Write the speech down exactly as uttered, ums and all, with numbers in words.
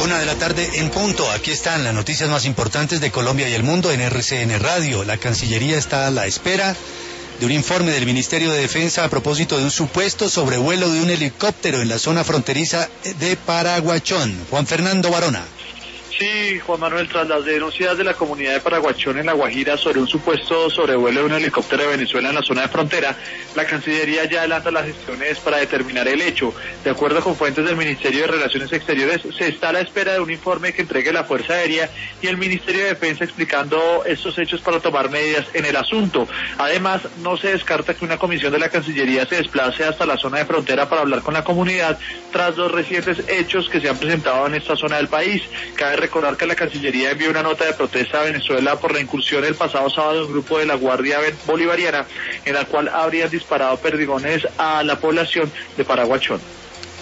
Una de la tarde en punto. Aquí están las noticias más importantes de Colombia y el mundo en R C N Radio. La Cancillería está a la espera de un informe del Ministerio de Defensa a propósito de un supuesto sobrevuelo de un helicóptero en la zona fronteriza de Paraguachón. Juan Fernando Barona. Sí, Juan Manuel, tras las denuncias de la comunidad de Paraguachón en La Guajira sobre un supuesto sobrevuelo de un helicóptero de Venezuela en la zona de frontera, la Cancillería ya adelanta las gestiones para determinar el hecho. De acuerdo con fuentes del Ministerio de Relaciones Exteriores, se está a la espera de un informe que entregue la Fuerza Aérea y el Ministerio de Defensa explicando estos hechos para tomar medidas en el asunto. Además, no se descarta que una comisión de la Cancillería se desplace hasta la zona de frontera para hablar con la comunidad tras los recientes hechos que se han presentado en esta zona del país. Cabe recordar que la Cancillería envió una nota de protesta a Venezuela por la incursión el pasado sábado de un grupo de la Guardia Bolivariana en la cual habrían disparado perdigones a la población de Paraguachón.